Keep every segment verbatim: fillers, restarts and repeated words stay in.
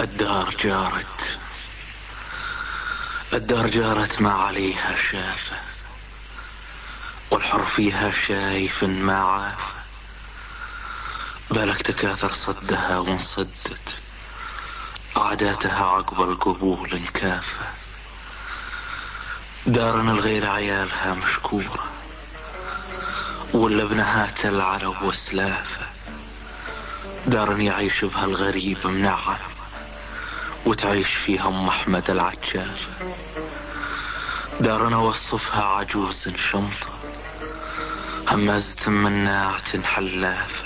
الدار جارت الدار جارت ما عليها شافة، والحر فيها شايف ما عافة. بالك تكاثر صدها وانصدت، عاداتها عقب القبول انكافة. دارنا الغير عيالها مشكورة، ولا ابنها تلعنب وسلافة. دار يعيش بها الغريب منعم، وتعيش فيها ام احمد العجافة. دارنا وصفها عجوز شمطة، همازة مناعة حلافة.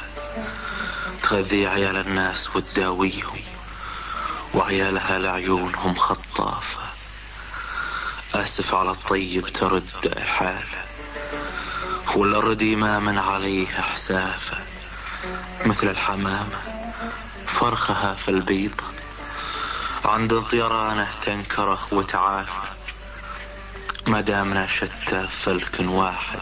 تغذي عيال الناس وتداويهم، وعيالها لعيونهم خطافة. آسف على الطيب ترد حاله، ولا ردي ما من عليه حسافة. مثل الحمامة فرخها في البيضة، عند طيرانه تنكره وتعافى. ما دامنا شتى فلك واحد،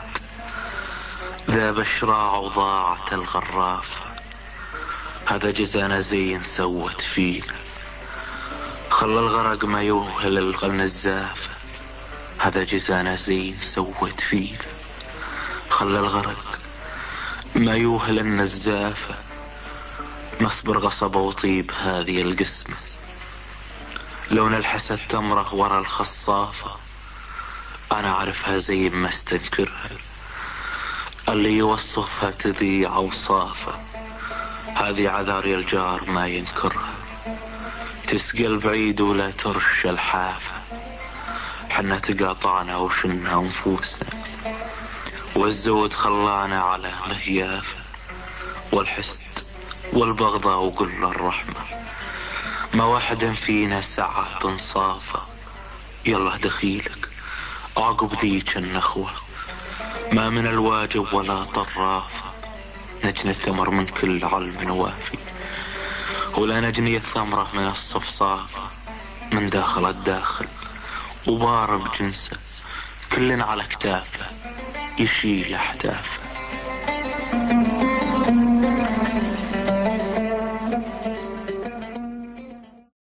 ذاب الشراع وضاعت الغرافة. هذا جزانا زين سوت فينا، خلى الغرق ما يوهل النزافة. هذا جزانا زين سوت فينا، خلى الغرق ما يوهل النزافة. نصبر غصب وطيب هذه القسمة، لو نلحس التمرة ورا الخصافة. أنا أعرفها زي ما استنكرها، اللي يوصفها تذيع أوصافه. هذه عذار الجار ما ينكرها، تسقى البعيد ولا ترش الحافة. حنا تقاطعنا وشنا نفوسنا، والزود خلانا على مهيافة. والحسد والبغضاء وقل الرحمة، ما واحد فينا سعى بانصافه. يلا دخيلك عقب ذيك النخوة، ما من الواجب ولا طرافة. نجني الثمر من كل علم وافي، ولا نجني الثمرة من الصفصافة. من داخل الداخل وبارب جنسه، كلنا على كتافه يشيل احدافه.